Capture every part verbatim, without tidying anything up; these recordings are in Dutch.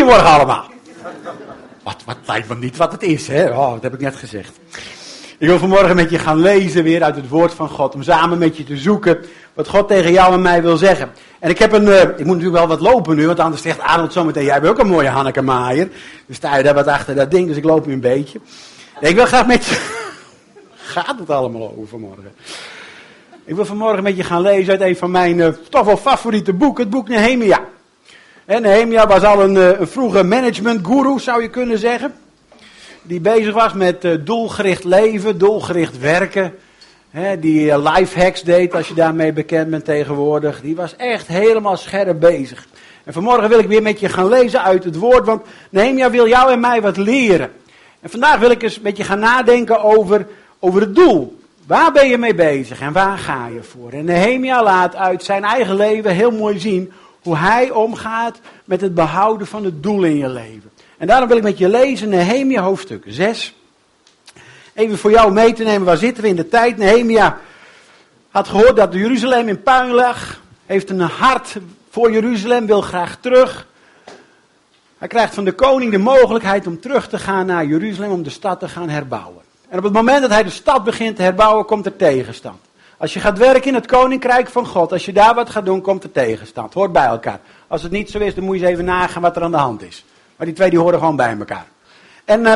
Goedemorgen allemaal. Wat, wat lijkt me niet wat het is, hè? Oh, dat heb ik net gezegd. Ik wil vanmorgen met je gaan lezen weer uit het woord van God. Om samen met je te zoeken wat God tegen jou en mij wil zeggen. En ik heb een, uh, ik moet natuurlijk wel wat lopen nu, want anders zegt Arnold zometeen, jij hebt ook een mooie Hanneke Maaier. Dus sta je daar wat achter dat ding, dus ik loop nu een beetje. Nee, ik wil graag met je... Gaat het allemaal over vanmorgen? Ik wil vanmorgen met je gaan lezen uit een van mijn uh, toch wel favoriete boeken, het boek Nehemia. En Nehemia was al een, uh, een vroege managementguru, zou je kunnen zeggen. Die bezig was met uh, doelgericht leven, doelgericht werken. He, die uh, lifehacks deed, als je daarmee bekend bent tegenwoordig. Die was echt helemaal scherp bezig. En vanmorgen wil ik weer met je gaan lezen uit het woord, want Nehemia wil jou en mij wat leren. En vandaag wil ik eens met je gaan nadenken over, over het doel. Waar ben je mee bezig en waar ga je voor? En Nehemia laat uit zijn eigen leven heel mooi zien hoe hij omgaat met het behouden van het doel in je leven. En daarom wil ik met je lezen Nehemia hoofdstuk zes. Even voor jou mee te nemen, waar zitten we in de tijd? Nehemia had gehoord dat Jeruzalem in puin lag. Heeft een hart voor Jeruzalem, wil graag terug. Hij krijgt van de koning de mogelijkheid om terug te gaan naar Jeruzalem, om de stad te gaan herbouwen. En op het moment dat hij de stad begint te herbouwen, komt er tegenstand. Als je gaat werken in het koninkrijk van God, als je daar wat gaat doen, komt er tegenstand. Hoort bij elkaar. Als het niet zo is, dan moet je eens even nagaan wat er aan de hand is. Maar die twee die horen gewoon bij elkaar. En, uh,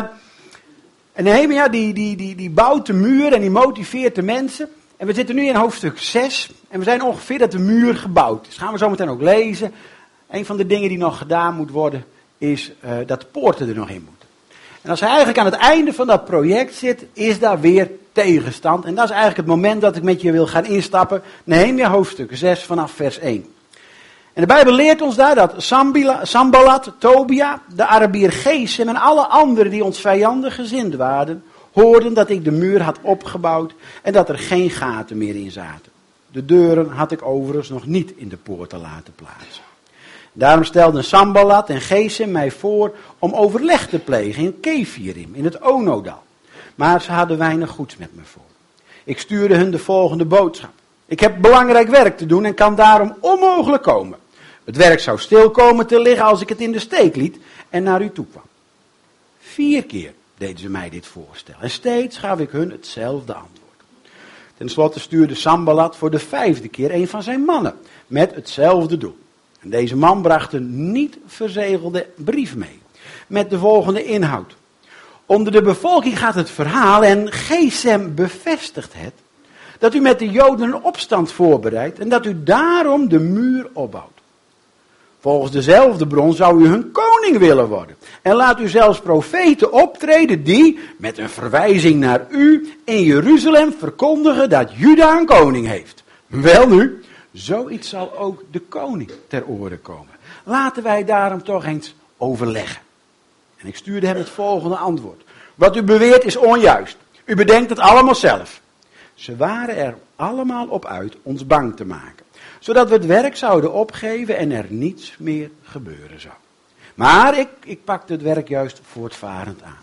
en Nehemia die, die, die, die bouwt de muur en die motiveert de mensen. En we zitten nu in hoofdstuk zes. En we zijn ongeveer dat de muur gebouwd is. Dat gaan we zo meteen ook lezen. Een van de dingen die nog gedaan moet worden, is uh, dat de poorten er nog in moeten. En als hij eigenlijk aan het einde van dat project zit, is daar weer tegenstand. En dat is eigenlijk het moment dat ik met je wil gaan instappen. Nehemia hoofdstuk zes vanaf vers één. En de Bijbel leert ons daar dat Sanballat, Tobia, de Arabier Gesem en alle anderen die ons vijandig gezind waren, hoorden dat ik de muur had opgebouwd en dat er geen gaten meer in zaten. De deuren had ik overigens nog niet in de poorten laten plaatsen. Daarom stelden Sanballat en Gesem mij voor om overleg te plegen in Kefirim, in het Onodal. Maar ze hadden weinig goeds met me voor. Ik stuurde hun de volgende boodschap. Ik heb belangrijk werk te doen en kan daarom onmogelijk komen. Het werk zou stil komen te liggen als ik het in de steek liet en naar u toe kwam. Vier keer deden ze mij dit voorstel en steeds gaf ik hun hetzelfde antwoord. Ten slotte stuurde Sanballat voor de vijfde keer een van zijn mannen met hetzelfde doel. En deze man bracht een niet verzegelde brief mee met de volgende inhoud. Onder de bevolking gaat het verhaal en Gesem bevestigt het, dat u met de Joden een opstand voorbereidt en dat u daarom de muur opbouwt. Volgens dezelfde bron zou u hun koning willen worden. En laat u zelfs profeten optreden die, met een verwijzing naar u, in Jeruzalem verkondigen dat Juda een koning heeft. Wel nu, zoiets zal ook de koning ter oore komen. Laten wij daarom toch eens overleggen. En ik stuurde hem het volgende antwoord. Wat u beweert is onjuist. U bedenkt het allemaal zelf. Ze waren er allemaal op uit ons bang te maken. Zodat we het werk zouden opgeven en er niets meer gebeuren zou. Maar ik, ik pakte het werk juist voortvarend aan.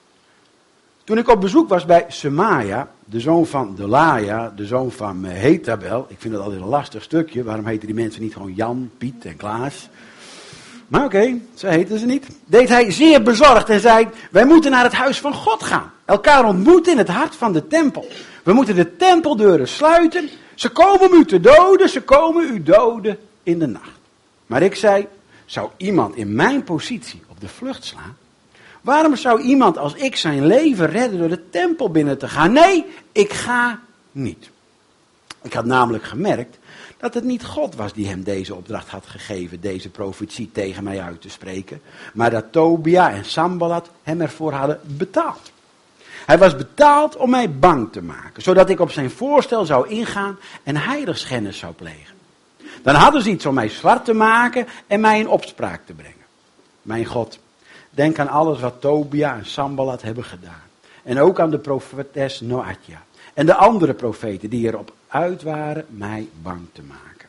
Toen ik op bezoek was bij Semaja, de zoon van Delaja, de zoon van Mehetabel. Ik vind dat altijd een lastig stukje. Waarom heten die mensen niet gewoon Jan, Piet en Klaas? Maar oké, okay, zo heten ze niet. Deed hij zeer bezorgd en zei, wij moeten naar het huis van God gaan. Elkaar ontmoeten in het hart van de tempel. We moeten de tempeldeuren sluiten. Ze komen om u te doden, ze komen u doden in de nacht. Maar ik zei, zou iemand in mijn positie op de vlucht slaan? Waarom zou iemand als ik zijn leven redden door de tempel binnen te gaan? Nee, ik ga niet. Ik had namelijk gemerkt dat het niet God was die hem deze opdracht had gegeven, deze profetie tegen mij uit te spreken, maar dat Tobia en Sanballat hem ervoor hadden betaald. Hij was betaald om mij bang te maken, zodat ik op zijn voorstel zou ingaan en heiligschennis zou plegen. Dan hadden ze iets om mij zwart te maken en mij in opspraak te brengen. Mijn God, denk aan alles wat Tobia en Sanballat hebben gedaan. En ook aan de profetes Noadja. En de andere profeten die erop uit waren mij bang te maken.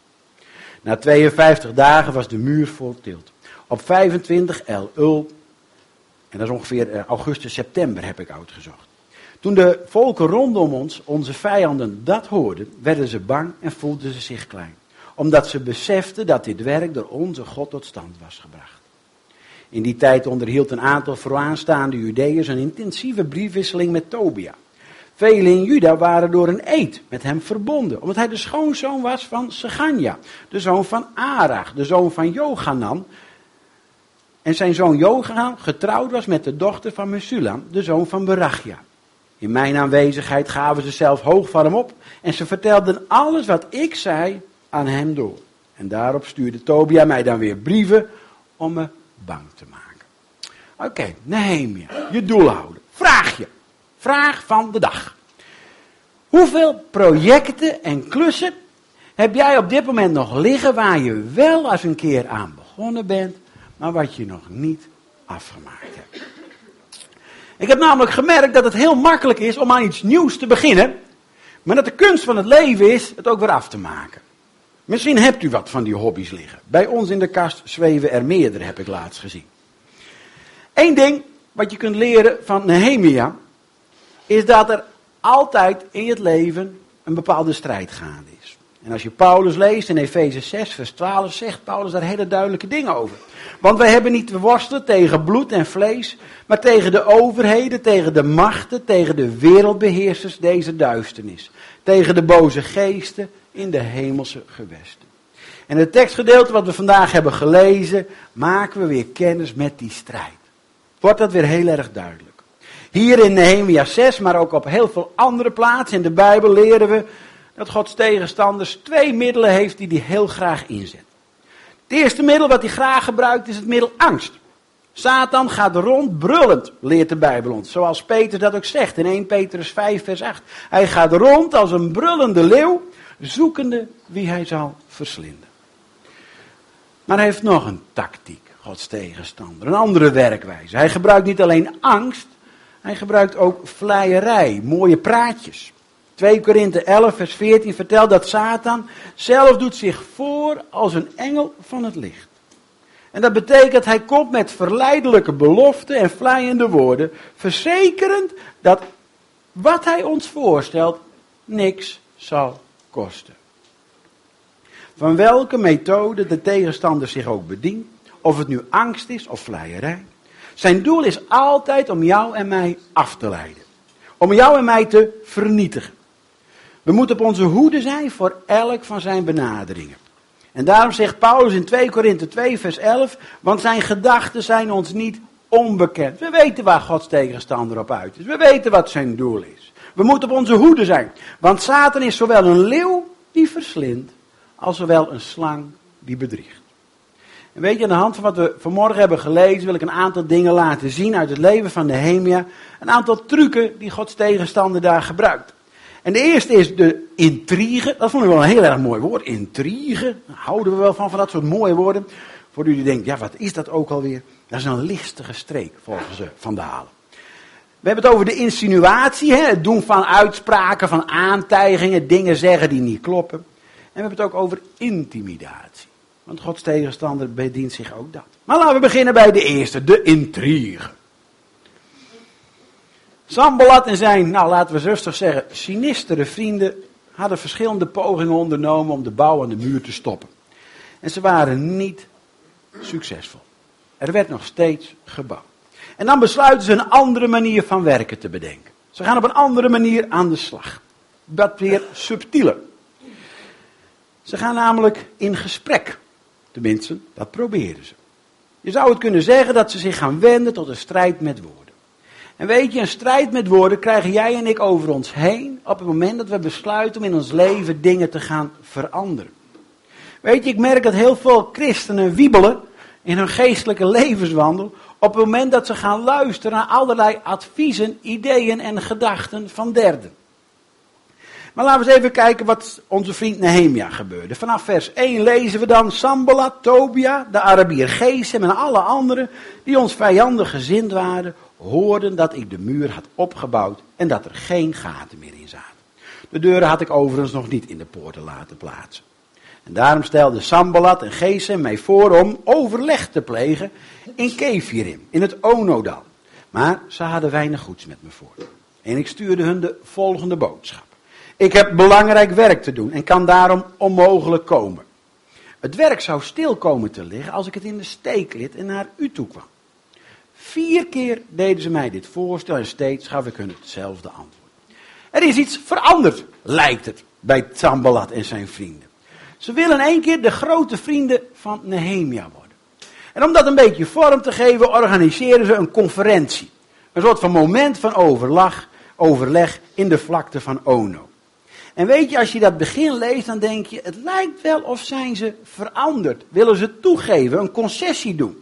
Na tweeënvijftig dagen was de muur voltild. Op vijfentwintig El-Ul, en dat is ongeveer augustus, september heb ik uitgezocht. Toen de volken rondom ons, onze vijanden, dat hoorden, werden ze bang en voelden ze zich klein. Omdat ze beseften dat dit werk door onze God tot stand was gebracht. In die tijd onderhield een aantal vooraanstaande Judeërs een intensieve briefwisseling met Tobia. Velen in Juda waren door een eed met hem verbonden, omdat hij de schoonzoon was van Seganja, de zoon van Arach, de zoon van Jochanan. En zijn zoon Jochanan getrouwd was met de dochter van Mesulam, de zoon van Berachia. In mijn aanwezigheid gaven ze zelf hoog van hem op en ze vertelden alles wat ik zei aan hem door. En daarop stuurde Tobia mij dan weer brieven om me bang te maken. Oké, okay, Nehemia, je doel houden. Vraag je. Vraag van de dag. Hoeveel projecten en klussen heb jij op dit moment nog liggen waar je wel eens een keer aan begonnen bent, maar wat je nog niet afgemaakt hebt? Ik heb namelijk gemerkt dat het heel makkelijk is om aan iets nieuws te beginnen, maar dat de kunst van het leven is het ook weer af te maken. Misschien hebt u wat van die hobby's liggen. Bij ons in de kast zweven er meerdere, heb ik laatst gezien. Eén ding wat je kunt leren van Nehemia is dat er altijd in het leven een bepaalde strijd gaande is. En als je Paulus leest in Efeze zes vers twaalf, zegt Paulus daar hele duidelijke dingen over. Want wij hebben niet te worstelen tegen bloed en vlees, maar tegen de overheden, tegen de machten, tegen de wereldbeheersers deze duisternis. Tegen de boze geesten in de hemelse gewesten. En het tekstgedeelte wat we vandaag hebben gelezen, maken we weer kennis met die strijd. Wordt dat weer heel erg duidelijk. Hier in Nehemia zes, maar ook op heel veel andere plaatsen in de Bijbel leren we dat Gods tegenstanders twee middelen heeft die hij heel graag inzet. Het eerste middel wat hij graag gebruikt is het middel angst. Satan gaat rond brullend, leert de Bijbel ons. Zoals Peter dat ook zegt in eerste Petrus vijf vers acht. Hij gaat rond als een brullende leeuw, zoekende wie hij zal verslinden. Maar hij heeft nog een tactiek, Gods tegenstander, een andere werkwijze. Hij gebruikt niet alleen angst, hij gebruikt ook vleierij, mooie praatjes. twee Korinthe elf vers veertien vertelt dat Satan zelf doet zich voor als een engel van het licht. En dat betekent hij komt met verleidelijke beloften en vleiende woorden, verzekerend dat wat hij ons voorstelt niks zal kosten. Van welke methode de tegenstander zich ook bedient, of het nu angst is of vleierij. Zijn doel is altijd om jou en mij af te leiden. Om jou en mij te vernietigen. We moeten op onze hoede zijn voor elk van zijn benaderingen. En daarom zegt Paulus in twee Korinthe twee vers elf, want zijn gedachten zijn ons niet onbekend. We weten waar Gods tegenstander op uit is. We weten wat zijn doel is. We moeten op onze hoede zijn. Want Satan is zowel een leeuw die verslindt, als zowel een slang die bedriegt. En weet je, aan de hand van wat we vanmorgen hebben gelezen, wil ik een aantal dingen laten zien uit het leven van Nehemia. Een aantal trucken die Gods tegenstander daar gebruikt. En de eerste is de intrige. Dat vond ik wel een heel erg mooi woord. Intrige. Daar houden we wel van, van dat soort mooie woorden. Voor u die denkt, ja wat is dat ook alweer? Dat is een listige streek volgens Van Dalen. We hebben het over de insinuatie. Hè? Het doen van uitspraken, van aantijgingen. Dingen zeggen die niet kloppen. En we hebben het ook over intimidatie. Want Gods tegenstander bedient zich ook dat. Maar laten we beginnen bij de eerste. De intrige. Sanballat en zijn, nou laten we rustig zeggen, sinistere vrienden hadden verschillende pogingen ondernomen om de bouw aan de muur te stoppen. En ze waren niet succesvol. Er werd nog steeds gebouwd. En dan besluiten ze een andere manier van werken te bedenken. Ze gaan op een andere manier aan de slag. Dat weer subtieler. Ze gaan namelijk in gesprek. Tenminste, dat proberen ze. Je zou het kunnen zeggen dat ze zich gaan wenden tot een strijd met woorden. En weet je, een strijd met woorden krijgen jij en ik over ons heen op het moment dat we besluiten om in ons leven dingen te gaan veranderen. Weet je, ik merk dat heel veel christenen wiebelen in hun geestelijke levenswandel op het moment dat ze gaan luisteren naar allerlei adviezen, ideeën en gedachten van derden. Maar laten we eens even kijken wat onze vriend Nehemia gebeurde. Vanaf vers één lezen we dan Sanballat, Tobia, de Arabier Gesem en alle anderen die ons vijandig gezind waren, hoorden dat ik de muur had opgebouwd en dat er geen gaten meer in zaten. De deuren had ik overigens nog niet in de poorten laten plaatsen. En daarom stelden Sanballat en Gesem mij voor om overleg te plegen in Kefirim, in het Onodal. Maar ze hadden weinig goeds met me voor. En ik stuurde hun de volgende boodschap. Ik heb belangrijk werk te doen en kan daarom onmogelijk komen. Het werk zou stil komen te liggen als ik het in de steek liet en naar u toe kwam. Vier keer deden ze mij dit voorstel en steeds gaf ik hun hetzelfde antwoord. Er is iets veranderd, lijkt het, bij Sanballat en zijn vrienden. Ze willen één keer de grote vrienden van Nehemia worden. En om dat een beetje vorm te geven, organiseren ze een conferentie. Een soort van moment van overleg, overleg in de vlakte van Ono. En weet je, als je dat begin leest, dan denk je, het lijkt wel of zijn ze veranderd. Willen ze toegeven, een concessie doen.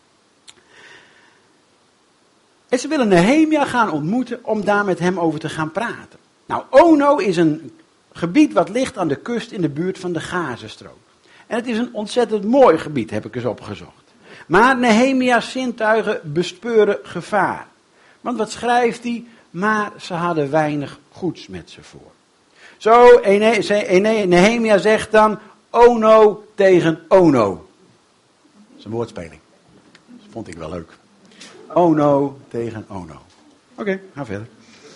En ze willen Nehemia gaan ontmoeten om daar met hem over te gaan praten. Nou, Ono is een gebied wat ligt aan de kust in de buurt van de Gazastrook. En het is een ontzettend mooi gebied, heb ik eens opgezocht. Maar Nehemia's zintuigen bespeuren gevaar. Want wat schrijft hij? Maar ze hadden weinig goeds met ze voor. Zo, Nehemia zegt dan, Ono tegen Ono. Dat is een woordspeling. Dat vond ik wel leuk. Ono tegen Ono. Oké, okay, ga verder.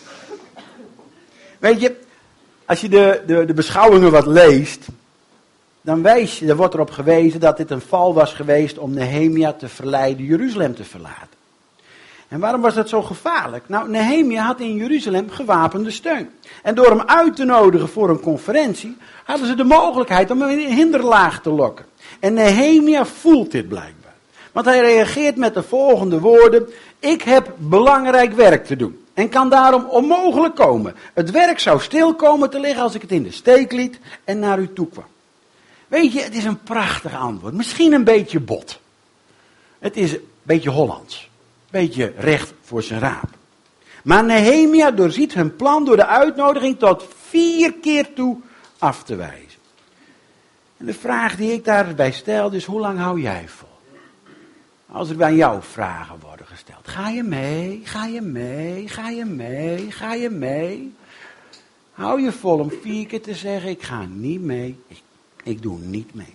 Weet je, als je de, de, de beschouwingen wat leest, dan, wijs je, dan wordt erop gewezen dat dit een val was geweest om Nehemia te verleiden Jeruzalem te verlaten. En waarom was dat zo gevaarlijk? Nou, Nehemia had in Jeruzalem gewapende steun. En door hem uit te nodigen voor een conferentie, hadden ze de mogelijkheid om hem in een hinderlaag te lokken. En Nehemia voelt dit blijkbaar. Want hij reageert met de volgende woorden: ik heb belangrijk werk te doen. En kan daarom onmogelijk komen. Het werk zou stil komen te liggen als ik het in de steek liet en naar u toe kwam. Weet je, het is een prachtig antwoord. Misschien een beetje bot. Het is een beetje Hollands. Een beetje recht voor zijn raap. Maar Nehemia doorziet hun plan door de uitnodiging tot vier keer toe af te wijzen. En de vraag die ik daarbij stel is, hoe lang hou jij vol? Als er bij jou vragen worden gesteld. Ga je mee? Ga je mee? Ga je mee? Ga je mee? Hou je vol om vier keer te zeggen, ik ga niet mee. Ik, ik doe niet mee.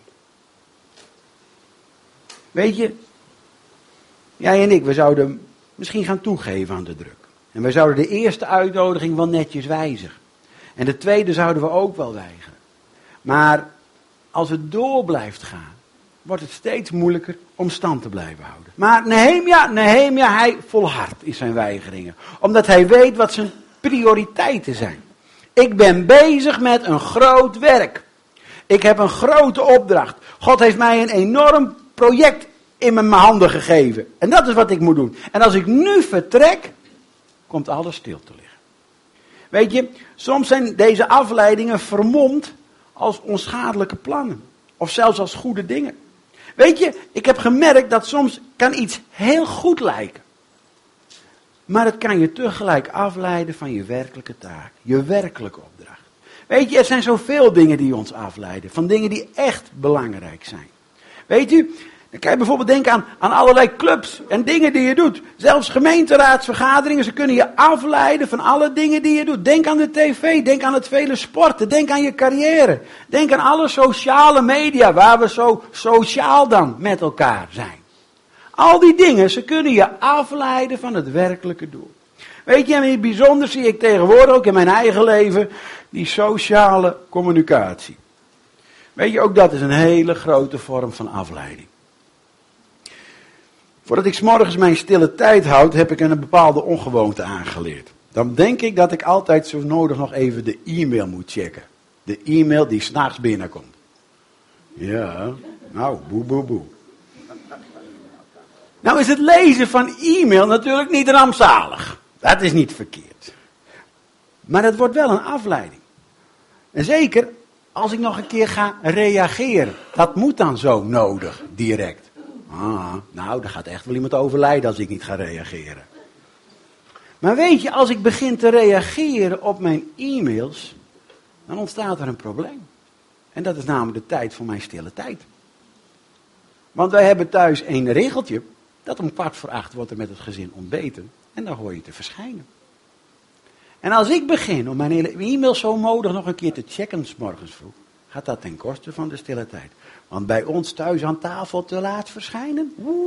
Weet je, jij en ik, we zouden misschien gaan toegeven aan de druk. En we zouden de eerste uitnodiging wel netjes wijzigen. En de tweede zouden we ook wel weigeren. Maar als het door blijft gaan, wordt het steeds moeilijker om stand te blijven houden. Maar Nehemia, Nehemia, hij volhardt in zijn weigeringen. Omdat hij weet wat zijn prioriteiten zijn. Ik ben bezig met een groot werk. Ik heb een grote opdracht. God heeft mij een enorm project in mijn handen gegeven. En dat is wat ik moet doen. En als ik nu vertrek, komt alles stil te liggen. Weet je, soms zijn deze afleidingen vermomd als onschadelijke plannen. Of zelfs als goede dingen. Weet je, ik heb gemerkt dat soms kan iets heel goed lijken. Maar het kan je tegelijk afleiden van je werkelijke taak. Je werkelijke opdracht. Weet je, er zijn zoveel dingen die ons afleiden. Van dingen die echt belangrijk zijn. Weet u, dan kan je bijvoorbeeld denken aan, aan allerlei clubs en dingen die je doet. Zelfs gemeenteraadsvergaderingen, ze kunnen je afleiden van alle dingen die je doet. Denk aan de tv, denk aan het vele sporten, denk aan je carrière. Denk aan alle sociale media waar we zo sociaal dan met elkaar zijn. Al die dingen, ze kunnen je afleiden van het werkelijke doel. Weet je, en in het bijzonder zie ik tegenwoordig ook in mijn eigen leven die sociale communicatie. Weet je, ook dat is een hele grote vorm van afleiding. Voordat ik 's morgens mijn stille tijd houd, heb ik een bepaalde ongewoonte aangeleerd. Dan denk ik dat ik altijd zo nodig nog even de e-mail moet checken. De e-mail die 's nachts binnenkomt. Ja, nou, boe, boe, boe. Nou is het lezen van e-mail natuurlijk niet rampzalig. Dat is niet verkeerd. Maar het wordt wel een afleiding. En zeker als ik nog een keer ga reageren. Dat moet dan zo nodig, direct. Ah, nou, daar gaat echt wel iemand overlijden als ik niet ga reageren. Maar weet je, als ik begin te reageren op mijn e-mails, dan ontstaat er een probleem. En dat is namelijk de tijd voor mijn stille tijd. Want wij hebben thuis een regeltje, dat om kwart voor acht wordt er met het gezin ontbeten. En dan hoor je te verschijnen. En als ik begin om mijn hele e-mails zo nodig nog een keer te checken 's morgens vroeg, gaat dat ten koste van de stille tijd. Want bij ons thuis aan tafel te laat verschijnen. Oeh.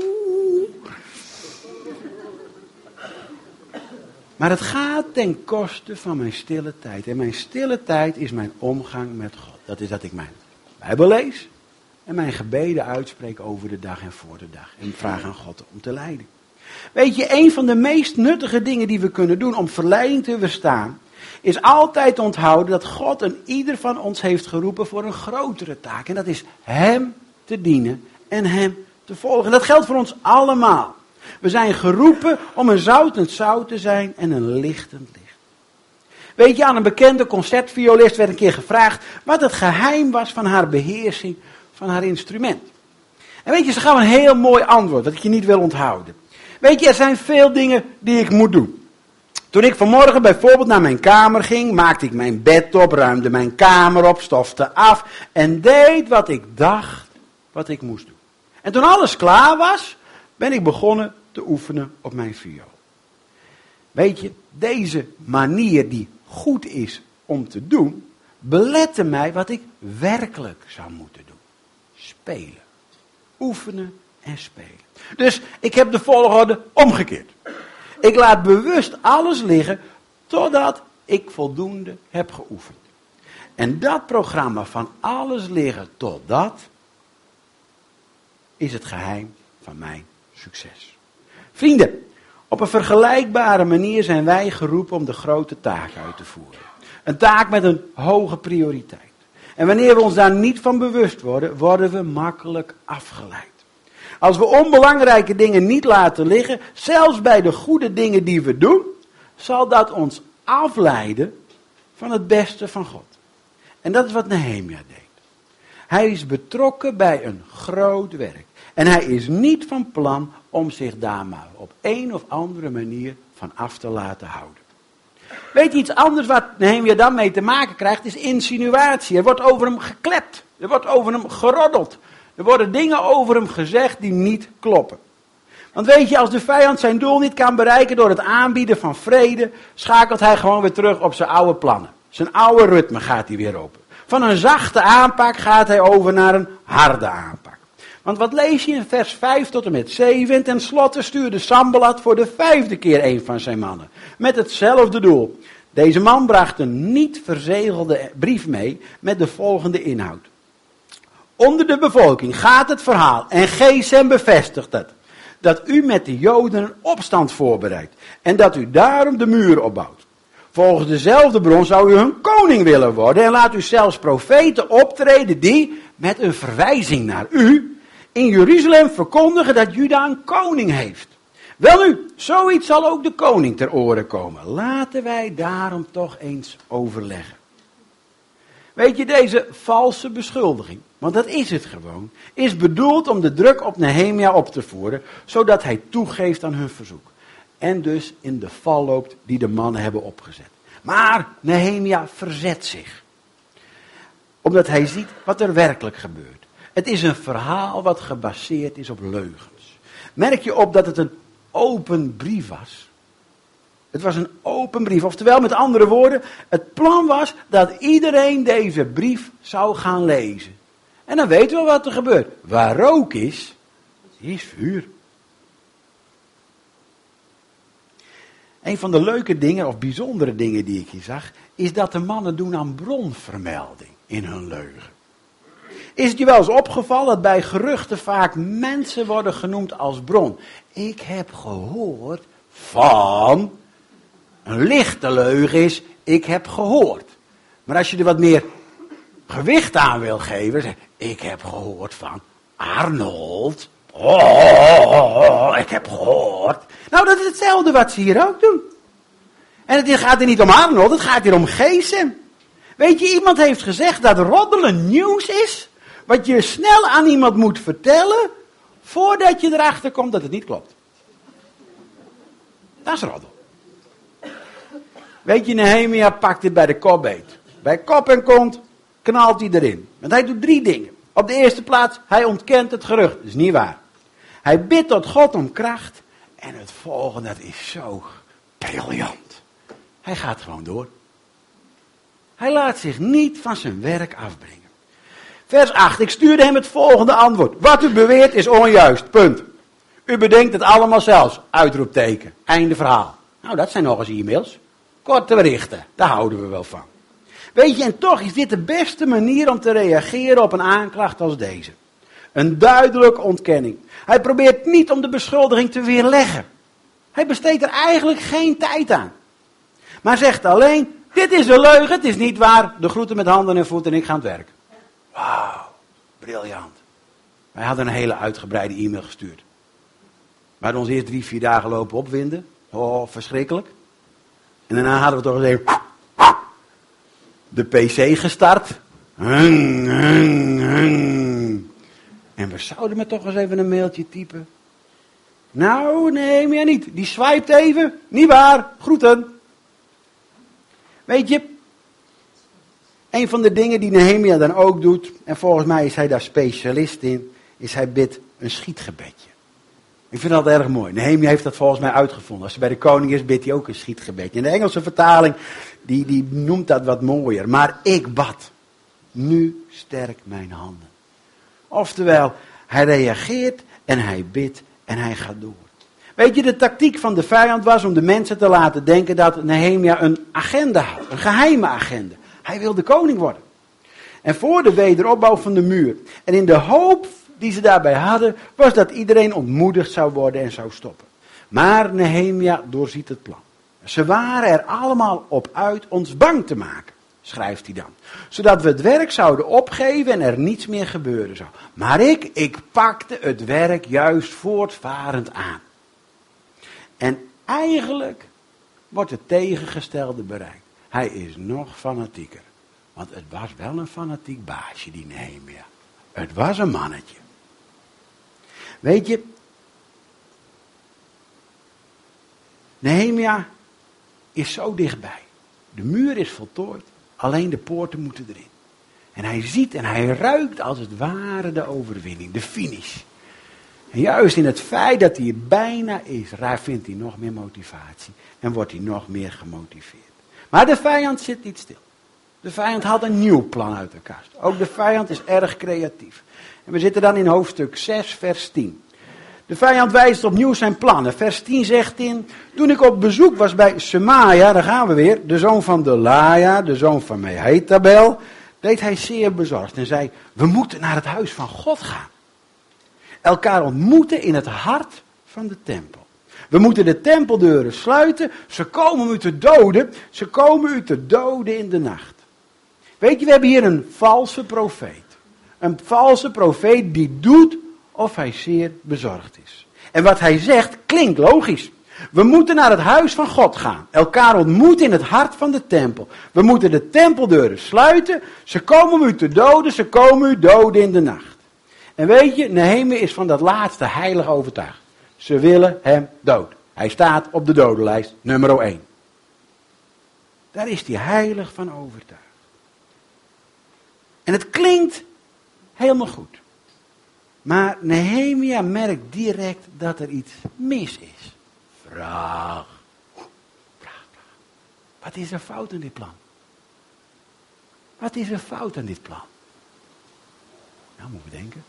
Maar het gaat ten koste van mijn stille tijd. En mijn stille tijd is mijn omgang met God. Dat is dat ik mijn Bijbel lees en mijn gebeden uitspreek over de dag en voor de dag. En vraag aan God om te leiden. Weet je, een van de meest nuttige dingen die we kunnen doen om verleiding te weerstaan, is altijd onthouden dat God en ieder van ons heeft geroepen voor een grotere taak. En dat is hem te dienen en hem te volgen. Dat geldt voor ons allemaal. We zijn geroepen om een zoutend zout te zijn en een lichtend licht. Weet je, aan een bekende concertviolist werd een keer gevraagd wat het geheim was van haar beheersing van haar instrument. En weet je, ze gaf een heel mooi antwoord, dat ik je niet wil onthouden. Weet je, er zijn veel dingen die ik moet doen. Toen ik vanmorgen bijvoorbeeld naar mijn kamer ging, maakte ik mijn bed op, ruimde mijn kamer op, stofte af en deed wat ik dacht wat ik moest doen. En toen alles klaar was, ben ik begonnen te oefenen op mijn viool. Weet je, deze manier die goed is om te doen, belette mij wat ik werkelijk zou moeten doen. Spelen. Oefenen en spelen. Dus ik heb de volgorde omgekeerd. Ik laat bewust alles liggen totdat ik voldoende heb geoefend. En dat programma van alles liggen totdat is het geheim van mijn succes. Vrienden, op een vergelijkbare manier zijn wij geroepen om de grote taak uit te voeren. Een taak met een hoge prioriteit. En wanneer we ons daar niet van bewust worden, worden we makkelijk afgeleid. Als we onbelangrijke dingen niet laten liggen, zelfs bij de goede dingen die we doen, zal dat ons afleiden van het beste van God. En dat is wat Nehemia deed. Hij is betrokken bij een groot werk. En hij is niet van plan om zich daar maar op een of andere manier van af te laten houden. Weet je, iets anders wat Nehemia dan mee te maken krijgt, is insinuatie. Er wordt over hem geklept. Er wordt over hem geroddeld. Er worden dingen over hem gezegd die niet kloppen. Want weet je, als de vijand zijn doel niet kan bereiken door het aanbieden van vrede, schakelt hij gewoon weer terug op zijn oude plannen. Zijn oude ritme gaat hij weer open. Van een zachte aanpak gaat hij over naar een harde aanpak. Want wat lees je in vers vijf tot en met zeven? En tenslotte stuurde Sanballat voor de vijfde keer een van zijn mannen. Met hetzelfde doel. Deze man bracht een niet verzegelde brief mee met de volgende inhoud. Onder de bevolking gaat het verhaal, en Gesem bevestigt het, dat u met de Joden een opstand voorbereidt en dat u daarom de muur opbouwt. Volgens dezelfde bron zou u hun koning willen worden en laat u zelfs profeten optreden die, met een verwijzing naar u, in Jeruzalem verkondigen dat Juda een koning heeft. Welnu, zoiets zal ook de koning ter oren komen. Laten wij daarom toch eens overleggen. Weet je, deze valse beschuldiging, want dat is het gewoon, is bedoeld om de druk op Nehemia op te voeren, zodat hij toegeeft aan hun verzoek. En dus in de val loopt die de mannen hebben opgezet. Maar Nehemia verzet zich. Omdat hij ziet wat er werkelijk gebeurt. Het is een verhaal wat gebaseerd is op leugens. Merk je op dat het een open brief was? Het was een open brief. Oftewel, met andere woorden, het plan was dat iedereen deze brief zou gaan lezen. En dan weten we wat er gebeurt. Waar rook is, is vuur. Een van de leuke dingen, of bijzondere dingen die ik hier zag, is dat de mannen doen aan bronvermelding in hun leugen. Is het je wel eens opgevallen dat bij geruchten vaak mensen worden genoemd als bron? Ik heb gehoord van, een lichte leugen is, ik heb gehoord. Maar als je er wat meer gewicht aan wil geven, zeg ik heb gehoord van Arnold. Oh, ik heb gehoord. Nou, dat is hetzelfde wat ze hier ook doen. En het gaat er niet om Arnold, het gaat hier om Gesem. Weet je, iemand heeft gezegd dat roddelen nieuws is, wat je snel aan iemand moet vertellen, voordat je erachter komt dat het niet klopt. Dat is roddel. Weet je, Nehemia pakt dit bij de kop beet. Bij kop en kont knalt hij erin. Want hij doet drie dingen. Op de eerste plaats, hij ontkent het gerucht. Dat is niet waar. Hij bidt tot God om kracht. En het volgende, dat is zo briljant. Hij gaat gewoon door. Hij laat zich niet van zijn werk afbrengen. Vers acht, ik stuurde hem het volgende antwoord. Wat u beweert is onjuist, punt. U bedenkt het allemaal zelfs, uitroepteken, einde verhaal. Nou, dat zijn nog eens e-mails. Korte berichten, daar houden we wel van. Weet je, en toch is dit de beste manier om te reageren op een aanklacht als deze. Een duidelijke ontkenning. Hij probeert niet om de beschuldiging te weerleggen. Hij besteedt er eigenlijk geen tijd aan. Maar zegt alleen, dit is een leugen, het is niet waar. De groeten met handen en voeten en ik ga aan het werk. Wauw, briljant. Wij hadden een hele uitgebreide e-mail gestuurd. We hadden ons eerst drie, vier dagen lopen opwinden. Oh, verschrikkelijk. En daarna hadden we toch eens even de pc gestart. Hung, hung, hung. En we zouden maar toch eens even een mailtje typen. Nou, nee, meer niet. Die swipet even. Niet waar. Groeten. Weet je, een van de dingen die Nehemia dan ook doet, en volgens mij is hij daar specialist in, is hij bidt een schietgebedje. Ik vind dat erg mooi. Nehemia heeft dat volgens mij uitgevonden. Als hij bij de koning is, bidt hij ook een schietgebedje. In de Engelse vertaling, die, die noemt dat wat mooier. Maar ik bad. Nu sterk mijn handen. Oftewel, hij reageert en hij bidt en hij gaat door. Weet je, de tactiek van de vijand was om de mensen te laten denken dat Nehemia een agenda had. Een geheime agenda. Hij wilde koning worden. En voor de wederopbouw van de muur. En in de hoop die ze daarbij hadden, was dat iedereen ontmoedigd zou worden en zou stoppen. Maar Nehemia doorziet het plan. Ze waren er allemaal op uit ons bang te maken, schrijft hij dan. Zodat we het werk zouden opgeven en er niets meer gebeuren zou. Maar ik, ik pakte het werk juist voortvarend aan. En eigenlijk wordt het tegengestelde bereikt. Hij is nog fanatieker. Want het was wel een fanatiek baasje, die Nehemia. Het was een mannetje. Weet je, Nehemia is zo dichtbij. De muur is voltooid, alleen de poorten moeten erin. En hij ziet en hij ruikt als het ware de overwinning, de finish. En juist in het feit dat hij er bijna is, vindt hij nog meer motivatie. En wordt hij nog meer gemotiveerd. Maar de vijand zit niet stil. De vijand had een nieuw plan uit de kast. Ook de vijand is erg creatief. En we zitten dan in hoofdstuk zes, vers tien. De vijand wijst opnieuw zijn plannen. Vers tien zegt in, toen ik op bezoek was bij Semaja, daar gaan we weer, de zoon van Delaja, de zoon van Mehetabel, deed hij zeer bezorgd en zei, we moeten naar het huis van God gaan. Elkaar ontmoeten in het hart van de tempel. We moeten de tempeldeuren sluiten, ze komen u te doden, ze komen u te doden in de nacht. Weet je, we hebben hier een valse profeet. Een valse profeet die doet of hij zeer bezorgd is. En wat hij zegt klinkt logisch. We moeten naar het huis van God gaan. Elkaar ontmoeten in het hart van de tempel. We moeten de tempeldeuren sluiten. Ze komen u te doden, ze komen u doden in de nacht. En weet je, Nehemia is van dat laatste heilig overtuigd. Ze willen hem dood. Hij staat op de dodenlijst, nummer één. Daar is hij heilig van overtuigd. En het klinkt helemaal goed. Maar Nehemia merkt direct dat er iets mis is. Vraag. Vraag, vraag. Wat is er fout aan dit plan? Wat is er fout aan dit plan? Nou, moeten we denken.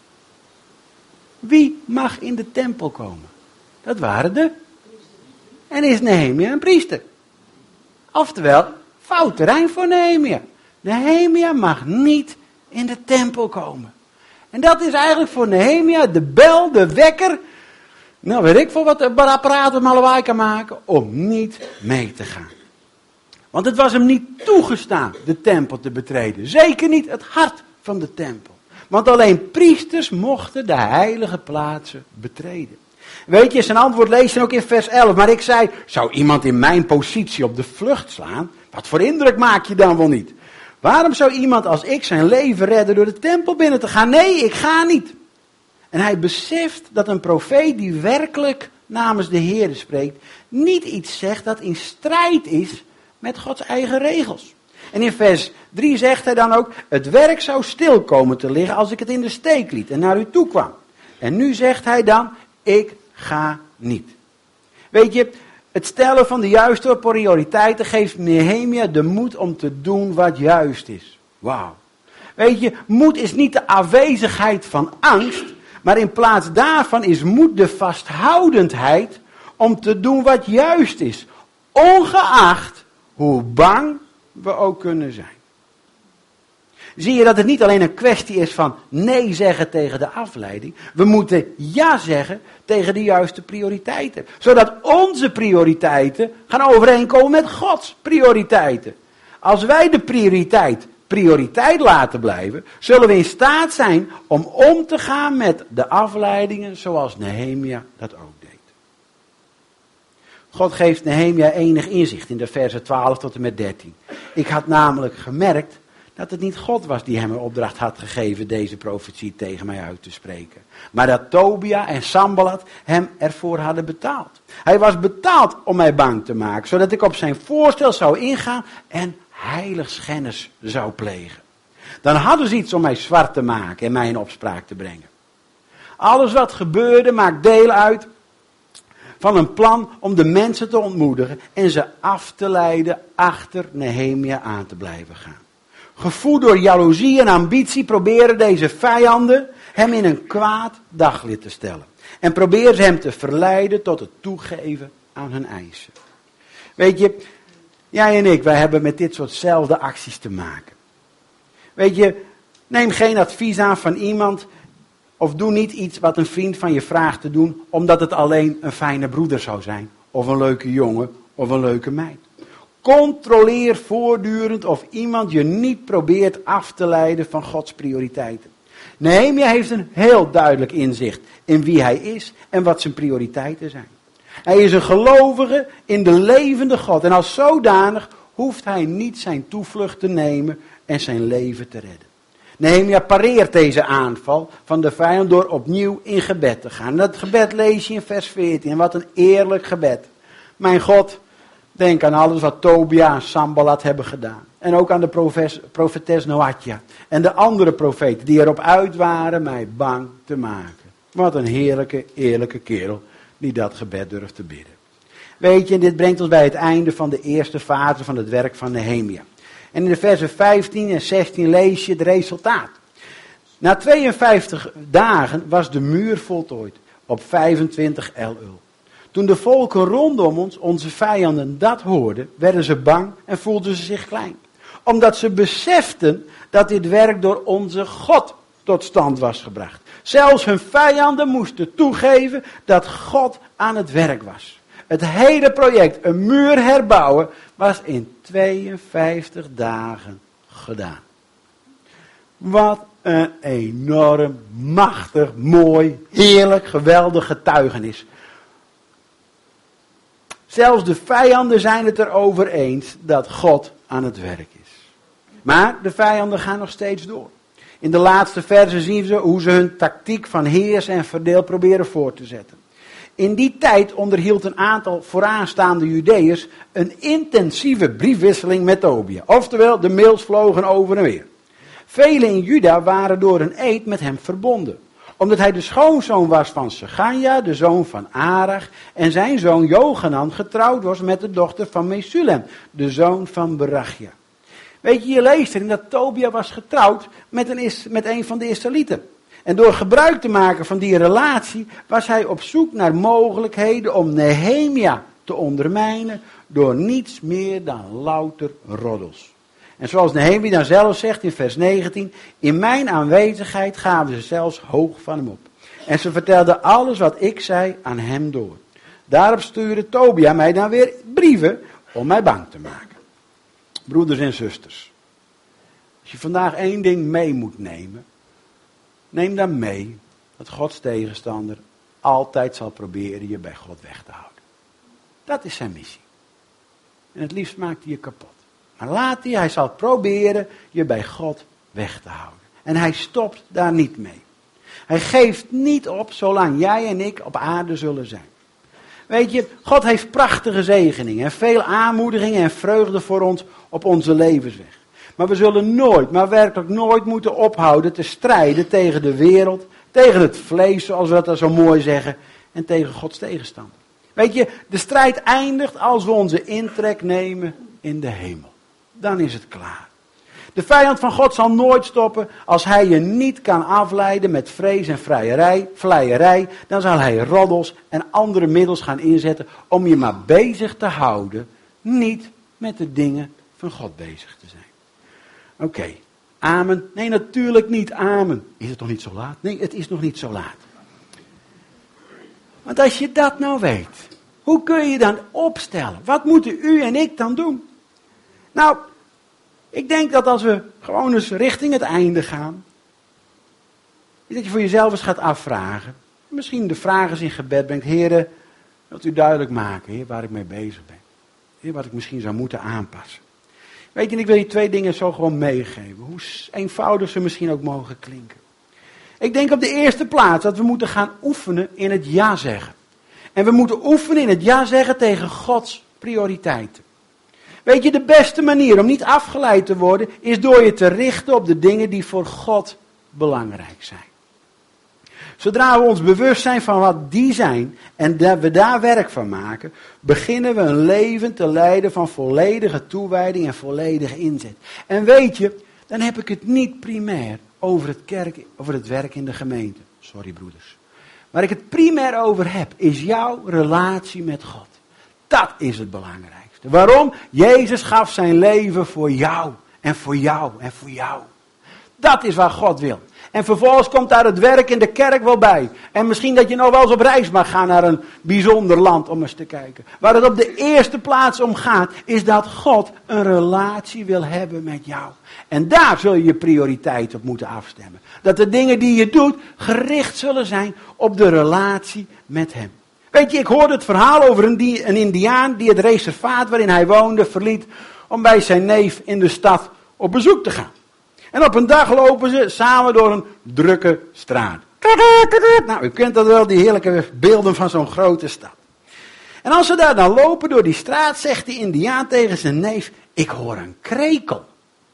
Wie mag in de tempel komen? Dat waren de. En is Nehemia een priester? Oftewel, fout terrein voor Nehemia. Nehemia mag niet in de tempel komen. En dat is eigenlijk voor Nehemia de bel, de wekker. Nou, weet ik veel wat de apparaat met lawaai kan maken. Om niet mee te gaan. Want het was hem niet toegestaan de tempel te betreden. Zeker niet het hart van de tempel. Want alleen priesters mochten de heilige plaatsen betreden. Weet je, zijn antwoord lees je ook in vers elf. Maar ik zei, zou iemand in mijn positie op de vlucht slaan? Wat voor indruk maak je dan wel niet? Waarom zou iemand als ik zijn leven redden door de tempel binnen te gaan? Nee, ik ga niet. En hij beseft dat een profeet die werkelijk namens de Heer spreekt, niet iets zegt dat in strijd is met Gods eigen regels. En in vers drie zegt hij dan ook, het werk zou stil komen te liggen als ik het in de steek liet en naar u toe kwam. En nu zegt hij dan, ik ga niet. Weet je, het stellen van de juiste prioriteiten geeft Nehemia de moed om te doen wat juist is. Wauw. Weet je, moed is niet de afwezigheid van angst, maar in plaats daarvan is moed de vasthoudendheid om te doen wat juist is. Ongeacht hoe bang we ook kunnen zijn. zie je dat het niet alleen een kwestie is van nee zeggen tegen de afleiding. We moeten ja zeggen tegen de juiste prioriteiten. Zodat onze prioriteiten gaan overeenkomen met Gods prioriteiten. Als wij de prioriteit prioriteit laten blijven, zullen we in staat zijn om om te gaan met de afleidingen zoals Nehemia dat ook deed. God geeft Nehemia enig inzicht in de versen twaalf tot en met dertien. Ik had namelijk gemerkt dat het niet God was die hem een opdracht had gegeven deze profetie tegen mij uit te spreken. Maar dat Tobia en Sanballat hem ervoor hadden betaald. Hij was betaald om mij bang te maken, zodat ik op zijn voorstel zou ingaan en heiligschennis zou plegen. Dan hadden ze iets om mij zwart te maken en mij in opspraak te brengen. Alles wat gebeurde maakt deel uit van een plan om de mensen te ontmoedigen en ze af te leiden achter Nehemia aan te blijven gaan. Gevoed door jaloezie en ambitie proberen deze vijanden hem in een kwaad daglicht te stellen. En proberen ze hem te verleiden tot het toegeven aan hun eisen. Weet je, jij en ik, wij hebben met dit soortzelfde acties te maken. Weet je, neem geen advies aan van iemand of doe niet iets wat een vriend van je vraagt te doen, omdat het alleen een fijne broeder zou zijn. Of een leuke jongen, of een leuke meid. Controleer voortdurend of iemand je niet probeert af te leiden van Gods prioriteiten. Nehemia heeft een heel duidelijk inzicht in wie hij is en wat zijn prioriteiten zijn. Hij is een gelovige in de levende God en als zodanig hoeft hij niet zijn toevlucht te nemen en zijn leven te redden. Nehemia pareert deze aanval van de vijand door opnieuw in gebed te gaan. Dat gebed lees je in vers veertien. En wat een eerlijk gebed. Mijn God, denk aan alles wat Tobia en Sanballat hebben gedaan. En ook aan de profes, profetes Noadja. En de andere profeten die erop uit waren mij bang te maken. Wat een heerlijke, eerlijke kerel die dat gebed durft te bidden. Weet je, en dit brengt ons bij het einde van de eerste fase van het werk van Nehemia. En in de versen vijftien en zestien lees je het resultaat. Na tweeënvijftig dagen was de muur voltooid op vijfentwintig elul. Toen de volken rondom ons, onze vijanden, dat hoorden, werden ze bang en voelden ze zich klein. Omdat ze beseften dat dit werk door onze God tot stand was gebracht. Zelfs hun vijanden moesten toegeven dat God aan het werk was. Het hele project, een muur herbouwen, was in tweeënvijftig dagen gedaan. Wat een enorm, machtig, mooi, heerlijk, geweldig getuigenis. Zelfs de vijanden zijn het erover eens dat God aan het werk is. Maar de vijanden gaan nog steeds door. In de laatste versen zien ze hoe ze hun tactiek van heers en verdeel proberen voor te zetten. In die tijd onderhield een aantal vooraanstaande Judeërs een intensieve briefwisseling met Tobia. Oftewel, de mails vlogen over en weer. Velen in Juda waren door een eed met hem verbonden. Omdat hij de schoonzoon was van Seganja, de zoon van Arach, en zijn zoon Jochanan getrouwd was met de dochter van Mesulem, de zoon van Berachia. Weet je, je leest erin dat Tobia was getrouwd met een, met een van de Israëlieten. En door gebruik te maken van die relatie was hij op zoek naar mogelijkheden om Nehemia te ondermijnen door niets meer dan louter roddels. En zoals Nehemia dan zelf zegt in vers negentien, in mijn aanwezigheid gaven ze zelfs hoog van hem op. En ze vertelden alles wat ik zei aan hem door. Daarop stuurde Tobia mij dan weer brieven om mij bang te maken. Broeders en zusters, als je vandaag één ding mee moet nemen, neem dan mee dat Gods tegenstander altijd zal proberen je bij God weg te houden. Dat is zijn missie. En het liefst maakt hij je kapot. Maar laat hij, hij zal proberen je bij God weg te houden. En hij stopt daar niet mee. Hij geeft niet op zolang jij en ik op aarde zullen zijn. Weet je, God heeft prachtige zegeningen en veel aanmoedigingen en vreugde voor ons op onze levensweg. Maar we zullen nooit, maar werkelijk nooit moeten ophouden te strijden tegen de wereld, tegen het vlees, zoals we dat zo mooi zeggen, en tegen Gods tegenstander. Weet je, de strijd eindigt als we onze intrek nemen in de hemel. Dan is het klaar. De vijand van God zal nooit stoppen als hij je niet kan afleiden met vrees en vrijerij, vleierij. Dan zal hij roddels en andere middels gaan inzetten om je maar bezig te houden, niet met de dingen van God bezig te zijn. Oké, okay. Amen. Nee, natuurlijk niet. Amen. Is het nog niet zo laat? Nee, het is nog niet zo laat. Want als je dat nou weet, hoe kun je dan opstellen? Wat moeten u en ik dan doen? Nou, ik denk dat als we gewoon eens richting het einde gaan, dat je voor jezelf eens gaat afvragen. Misschien de vraag eens in gebed brengt. Heren, wilt u duidelijk maken, Heer, waar ik mee bezig ben. Heer, wat ik misschien zou moeten aanpassen. Weet je, ik wil je twee dingen zo gewoon meegeven. Hoe eenvoudig ze misschien ook mogen klinken. Ik denk op de eerste plaats dat we moeten gaan oefenen in het ja zeggen. En we moeten oefenen in het ja zeggen tegen Gods prioriteiten. Weet je, de beste manier om niet afgeleid te worden, is door je te richten op de dingen die voor God belangrijk zijn. Zodra we ons bewust zijn van wat die zijn en dat we daar werk van maken, beginnen we een leven te leiden van volledige toewijding en volledige inzet. En weet je, dan heb ik het niet primair over het, kerk, over het werk in de gemeente. Sorry broeders. Waar ik het primair over heb, is jouw relatie met God. Dat is het belangrijkste. Waarom? Jezus gaf zijn leven voor jou en voor jou en voor jou. Dat is wat God wil. En vervolgens komt daar het werk in de kerk wel bij. En misschien dat je nog wel eens op reis mag gaan naar een bijzonder land om eens te kijken. Waar het op de eerste plaats om gaat, is dat God een relatie wil hebben met jou. En daar zul je je prioriteit op moeten afstemmen. Dat de dingen die je doet, gericht zullen zijn op de relatie met hem. Weet je, ik hoorde het verhaal over een, die, een Indiaan die het reservaat waarin hij woonde verliet om bij zijn neef in de stad op bezoek te gaan. En op een dag lopen ze samen door een drukke straat. Nou, u kent dat wel, die heerlijke beelden van zo'n grote stad. En als ze daar dan lopen door die straat, zegt die Indiaan tegen zijn neef, ik hoor een krekel.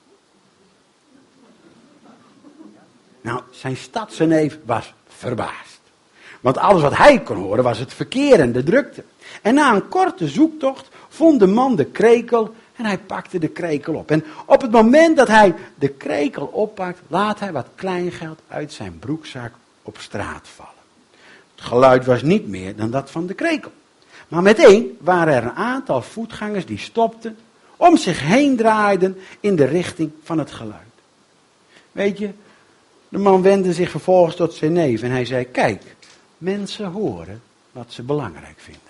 Nou, zijn stadse neef was verbaasd. Want alles wat hij kon horen was het verkeer en de drukte. En na een korte zoektocht vond de man de krekel en hij pakte de krekel op. En op het moment dat hij de krekel oppakt, laat hij wat kleingeld uit zijn broekzak op straat vallen. Het geluid was niet meer dan dat van de krekel. Maar meteen waren er een aantal voetgangers die stopten, om zich heen draaiden in de richting van het geluid. Weet je, de man wendde zich vervolgens tot zijn neef en hij zei, kijk, mensen horen wat ze belangrijk vinden.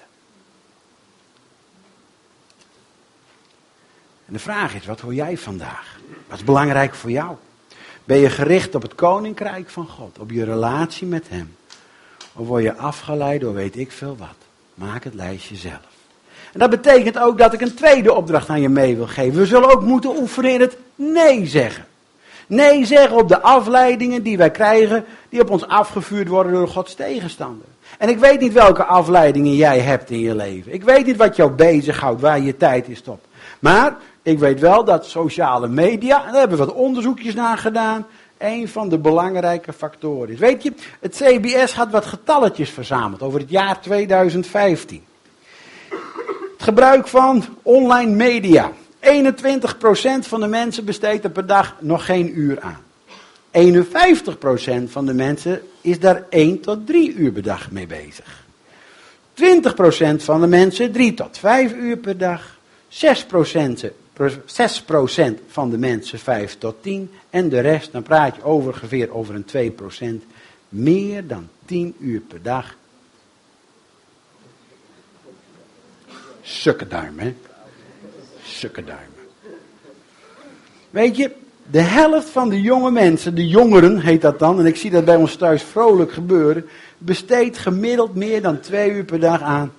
En de vraag is, wat hoor jij vandaag? Wat is belangrijk voor jou? Ben je gericht op het koninkrijk van God, op je relatie met hem? Of word je afgeleid door weet ik veel wat? Maak het lijstje zelf. En dat betekent ook dat ik een tweede opdracht aan je mee wil geven. We zullen ook moeten oefenen in het nee zeggen. Nee zeggen op de afleidingen die wij krijgen, die op ons afgevuurd worden door Gods tegenstander. En ik weet niet welke afleidingen jij hebt in je leven. Ik weet niet wat jou bezighoudt, waar je tijd in stopt. Maar ik weet wel dat sociale media, en daar hebben we wat onderzoekjes naar gedaan, een van de belangrijke factoren is. Weet je, het C B S had wat getalletjes verzameld over het jaar tweeduizend vijftien. Het gebruik van online media. eenentwintig procent van de mensen besteedt er per dag nog geen uur aan. eenenvijftig procent van de mensen is daar één tot drie uur per dag mee bezig. twintig procent van de mensen drie tot vijf uur per dag. zes procent, zes procent van de mensen vijf tot tien. En de rest, dan praat je ongeveer over een twee procent. Meer dan tien uur per dag. Sukkenduim, hè? Sukkenduimen. Weet je, de helft van de jonge mensen, de jongeren heet dat dan, en ik zie dat bij ons thuis vrolijk gebeuren, besteedt gemiddeld meer dan twee uur per dag aan.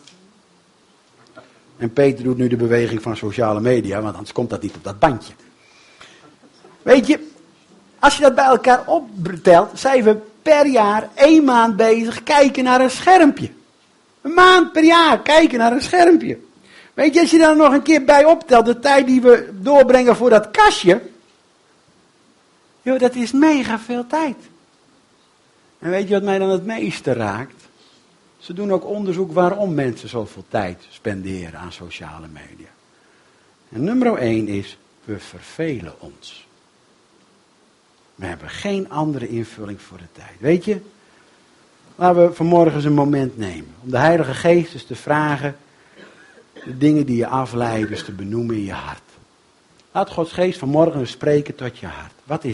En Peter doet nu de beweging van sociale media, want anders komt dat niet op dat bandje. Weet je, als je dat bij elkaar optelt, zijn we per jaar één maand bezig kijken naar een schermpje. Een maand per jaar kijken naar een schermpje. Weet je, als je daar nog een keer bij optelt, de tijd die we doorbrengen voor dat kastje, joh, dat is mega veel tijd. En weet je wat mij dan het meeste raakt? Ze doen ook onderzoek waarom mensen zoveel tijd spenderen aan sociale media. En nummer één is, we vervelen ons. We hebben geen andere invulling voor de tijd. Weet je, laten we vanmorgen eens een moment nemen om de Heilige Geest eens te vragen, de dingen die je afleiden te benoemen in je hart. Laat Gods Geest vanmorgen eens spreken tot je hart. Wat is dat?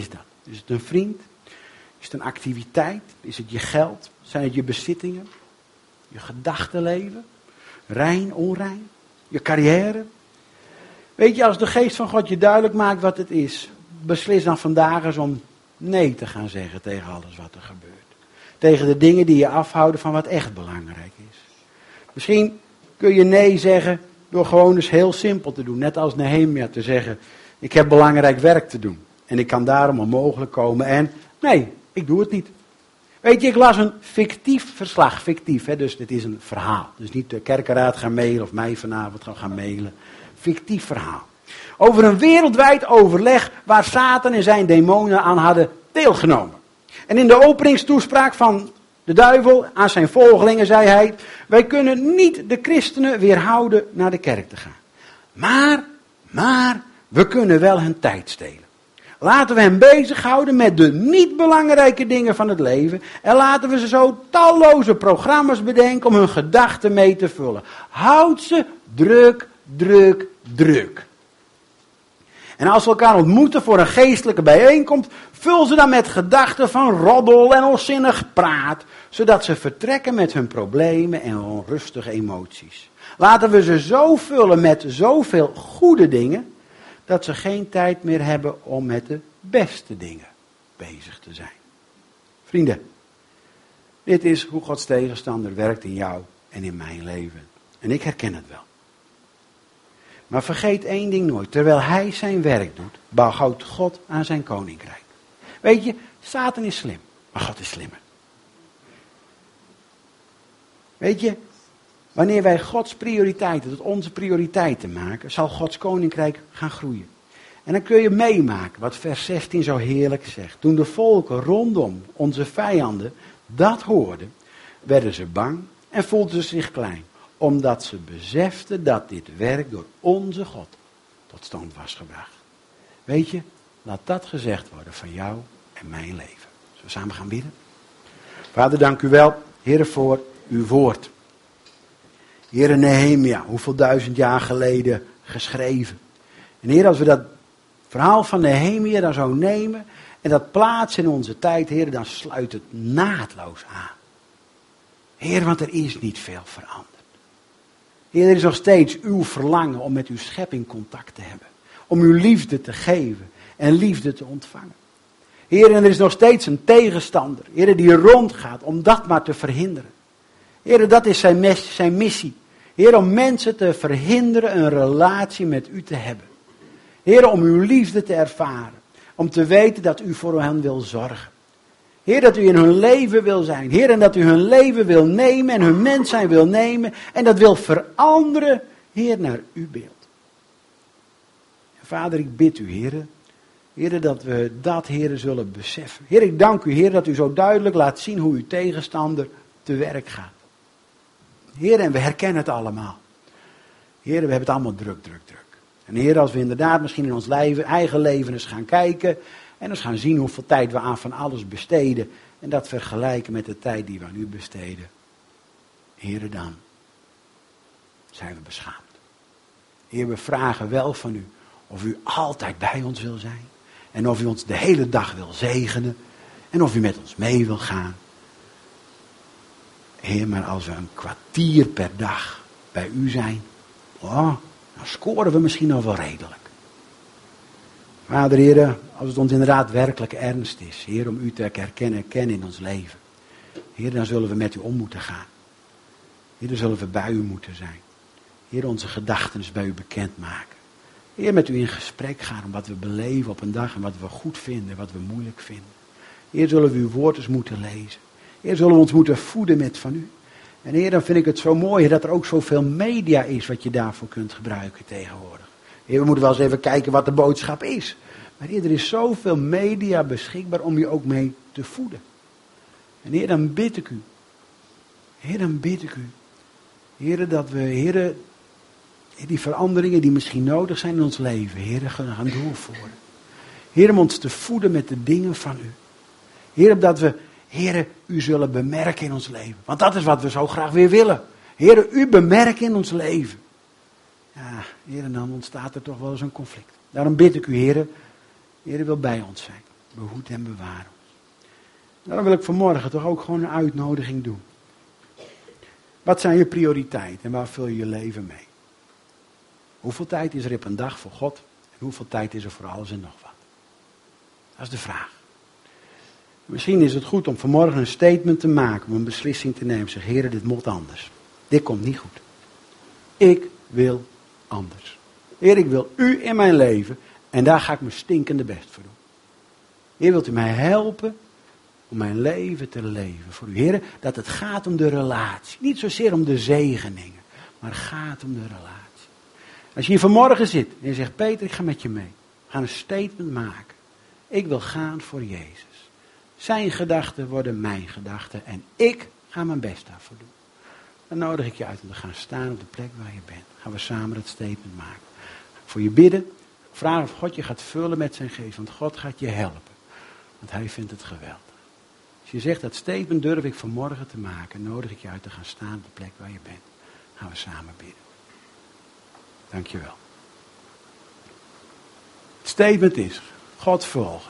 Is het een vriend? Is het een activiteit? Is het je geld? Zijn het je bezittingen? Je gedachtenleven? Rein, onrein? Je carrière? Weet je, als de geest van God je duidelijk maakt wat het is, beslis dan vandaag eens om nee te gaan zeggen tegen alles wat er gebeurt. Tegen de dingen die je afhouden van wat echt belangrijk is. Misschien kun je nee zeggen door gewoon eens heel simpel te doen. Net als Nehemia te zeggen, ik heb belangrijk werk te doen. En ik kan daarom onmogelijk komen en nee, ik doe het niet. Weet je, ik las een fictief verslag. Fictief, hè, dus dit is een verhaal. Dus niet de kerkenraad gaan mailen of mij vanavond gaan, gaan mailen. Fictief verhaal. Over een wereldwijd overleg waar Satan en zijn demonen aan hadden deelgenomen. En in de openingstoespraak van de duivel aan zijn volgelingen zei hij, wij kunnen niet de christenen weerhouden naar de kerk te gaan. Maar, maar, we kunnen wel hun tijd stelen. Laten we hem bezighouden met de niet belangrijke dingen van het leven. En laten we ze zo talloze programma's bedenken om hun gedachten mee te vullen. Houd ze druk, druk, druk. En als we elkaar ontmoeten voor een geestelijke bijeenkomst, vul ze dan met gedachten van roddel en onzinnig praat, zodat ze vertrekken met hun problemen en onrustige emoties. Laten we ze zo vullen met zoveel goede dingen, dat ze geen tijd meer hebben om met de beste dingen bezig te zijn. Vrienden, dit is hoe Gods tegenstander werkt in jou en in mijn leven. En ik herken het wel. Maar vergeet één ding nooit. Terwijl hij zijn werk doet, bouwt God aan zijn koninkrijk. Weet je, Satan is slim, maar God is slimmer. Weet je, wanneer wij Gods prioriteiten tot onze prioriteiten maken, zal Gods koninkrijk gaan groeien. En dan kun je meemaken wat vers zestien zo heerlijk zegt. Toen de volken rondom onze vijanden dat hoorden, werden ze bang en voelden ze zich klein. Omdat ze beseften dat dit werk door onze God tot stand was gebracht. Weet je, laat dat gezegd worden van jou en mijn leven. Zullen we samen gaan bidden? Vader, dank u wel, Heere, voor uw woord. Heere Nehemia, hoeveel duizend jaar geleden geschreven. En Heer, als we dat verhaal van Nehemia dan zo nemen en dat plaatsen in onze tijd, Heer, dan sluit het naadloos aan. Heer, want er is niet veel veranderd. Heer, er is nog steeds uw verlangen om met uw schepping contact te hebben. Om uw liefde te geven en liefde te ontvangen. Heer, en er is nog steeds een tegenstander. Heer, die rondgaat om dat maar te verhinderen. Heer, dat is zijn, mes, zijn missie. Heer, om mensen te verhinderen een relatie met u te hebben. Heer, om uw liefde te ervaren. Om te weten dat u voor hen wil zorgen. Heer, dat u in hun leven wil zijn. Heer, en dat u hun leven wil nemen en hun mens zijn wil nemen. En dat wil veranderen, Heer, naar uw beeld. Vader, ik bid u, Heer, Heer, dat we dat, Heer, zullen beseffen. Heer, ik dank u, Heer, dat u zo duidelijk laat zien hoe uw tegenstander te werk gaat. Heer, en we herkennen het allemaal. Heer, we hebben het allemaal druk, druk, druk. En Heer, als we inderdaad misschien in ons leven, eigen leven eens gaan kijken en eens gaan zien hoeveel tijd we aan van alles besteden en dat vergelijken met de tijd die we aan u besteden. Heer, dan zijn we beschaamd. Heer, we vragen wel van u of u altijd bij ons wil zijn en of u ons de hele dag wil zegenen en of u met ons mee wil gaan. Heer, maar als we een kwartier per dag bij u zijn, oh, dan scoren we misschien nog wel redelijk. Vader, Heer, als het ons inderdaad werkelijk ernst is, Heer, om u te herkennen en kennen in ons leven. Heer, dan zullen we met u om moeten gaan. Heer, dan zullen we bij u moeten zijn. Heer, onze gedachten bij u bekendmaken. Heer, met u in gesprek gaan om wat we beleven op een dag en wat we goed vinden en wat we moeilijk vinden. Heer, zullen we uw woord eens moeten lezen. Heer, zullen we ons moeten voeden met van u. En Heer, dan vind ik het zo mooi dat er ook zoveel media is wat je daarvoor kunt gebruiken tegenwoordig. Heer, we moeten wel eens even kijken wat de boodschap is. Maar Heer, er is zoveel media beschikbaar om je ook mee te voeden. En Heer, dan bid ik u. Heer, dan bid ik u. Heer, dat we, Heer, die veranderingen die misschien nodig zijn in ons leven, Heer, gaan doorvoeren. Heer, om ons te voeden met de dingen van u. Heer, dat we, Heer, u zullen bemerken in ons leven. Want dat is wat we zo graag weer willen. Heer, u bemerken in ons leven. Ja, Heer, dan ontstaat er toch wel eens een conflict. Daarom bid ik u, Heer, Heer, wil bij ons zijn. behoedt en bewaart ons. Daarom wil ik vanmorgen toch ook gewoon een uitnodiging doen. Wat zijn je prioriteiten en waar vul je je leven mee? Hoeveel tijd is er op een dag voor God? En hoeveel tijd is er voor alles en nog wat? Dat is de vraag. Misschien is het goed om vanmorgen een statement te maken, om een beslissing te nemen. Zeg, Heer, dit moet anders. Dit komt niet goed. Ik wil anders. Heer, ik wil u in mijn leven en daar ga ik mijn stinkende best voor doen. Heer, wilt u mij helpen om mijn leven te leven voor u. Heer, dat het gaat om de relatie. Niet zozeer om de zegeningen, maar het gaat om de relatie. Als je hier vanmorgen zit en je zegt, Peter, ik ga met je mee. We gaan een statement maken. Ik wil gaan voor Jezus. Zijn gedachten worden mijn gedachten en ik ga mijn best daarvoor doen. Dan nodig ik je uit om te gaan staan op de plek waar je bent. Gaan we samen het statement maken. Voor je bidden. Vragen of God je gaat vullen met zijn geest. Want God gaat je helpen. Want hij vindt het geweldig. Als je zegt dat statement durf ik vanmorgen te maken. Nodig ik je uit te gaan staan op de plek waar je bent. Gaan we samen bidden. Dankjewel. Het statement is. God volgen.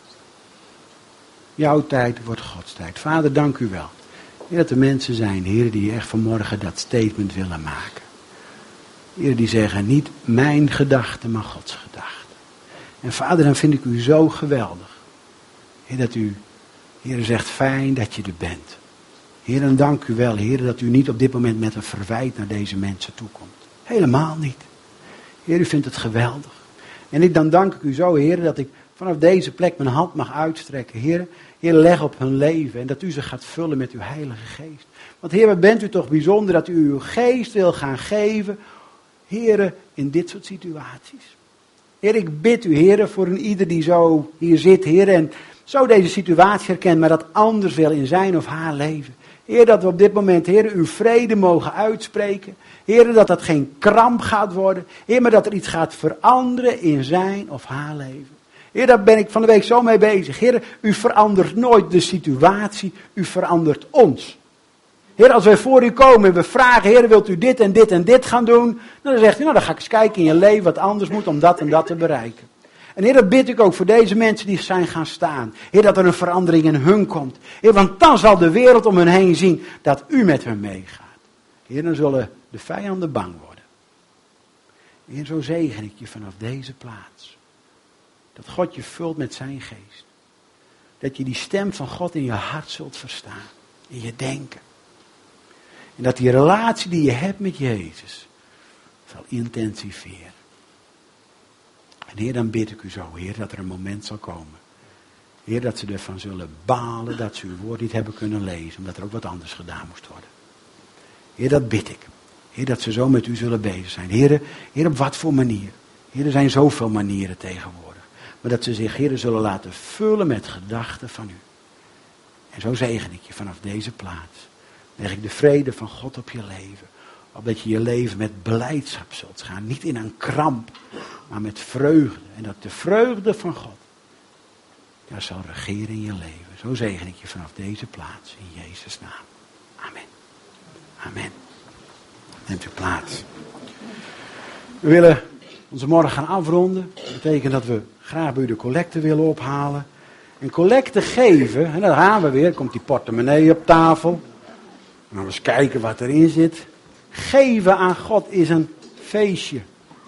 Jouw tijd wordt Gods tijd. Vader, dank u wel. Heer, dat er mensen zijn, Heer, die echt vanmorgen dat statement willen maken. Heer, die zeggen, niet mijn gedachten, maar Gods gedachten. En Vader, dan vind ik u zo geweldig. Heer, dat u, Heer, zegt, fijn dat je er bent. Heer, dan dank u wel, Heer, dat u niet op dit moment met een verwijt naar deze mensen toekomt. Helemaal niet. Heer, u vindt het geweldig. En ik, dan dank ik u zo, Heer, dat ik vanaf deze plek mijn hand mag uitstrekken. Heer, Heer, leg op hun leven en dat u ze gaat vullen met uw Heilige Geest. Want Heer, wat bent u toch bijzonder dat u uw geest wil gaan geven, Heer, in dit soort situaties. Heer, ik bid u, Heer, voor een ieder die zo hier zit, Heer, en zo deze situatie herkent, maar dat anders wil in zijn of haar leven. Heer, dat we op dit moment, Heer, uw vrede mogen uitspreken. Heer, dat dat geen kramp gaat worden. Heer, maar dat er iets gaat veranderen in zijn of haar leven. Heer, daar ben ik van de week zo mee bezig. Heer, u verandert nooit de situatie, u verandert ons. Heer, als wij voor u komen en we vragen, Heer, wilt u dit en dit en dit gaan doen? Dan zegt u, nou dan ga ik eens kijken in je leven wat anders moet om dat en dat te bereiken. En Heer, dat bid ik ook voor deze mensen die zijn gaan staan. Heer, dat er een verandering in hun komt. Heer, want dan zal de wereld om hen heen zien dat u met hen meegaat. Heer, dan zullen de vijanden bang worden. Heer, zo zegen ik je vanaf deze plaats. Dat God je vult met zijn geest. Dat je die stem van God in je hart zult verstaan. In je denken. En dat die relatie die je hebt met Jezus zal intensiveren. En Heer, dan bid ik u zo, Heer, dat er een moment zal komen. Heer, dat ze ervan zullen balen dat ze uw woord niet hebben kunnen lezen. Omdat er ook wat anders gedaan moest worden. Heer, dat bid ik. Heer, dat ze zo met u zullen bezig zijn. Heer, Heer, op wat voor manier? Heer, er zijn zoveel manieren tegenwoordig. Maar dat ze zich, Heer, zullen laten vullen met gedachten van u. En zo zegen ik je vanaf deze plaats. Leg ik de vrede van God op je leven. Opdat je je leven met blijdschap zult gaan. Niet in een kramp, maar met vreugde. En dat de vreugde van God, ja, zal regeren in je leven. Zo zegen ik je vanaf deze plaats. In Jezus' naam. Amen. Amen. Neemt u plaats. We willen onze morgen gaan afronden. Dat betekent dat we graag bij u de collecte willen ophalen. En collecte geven, en daar gaan we weer. Komt die portemonnee op tafel. En dan eens kijken wat erin zit. Geven aan God is een feestje.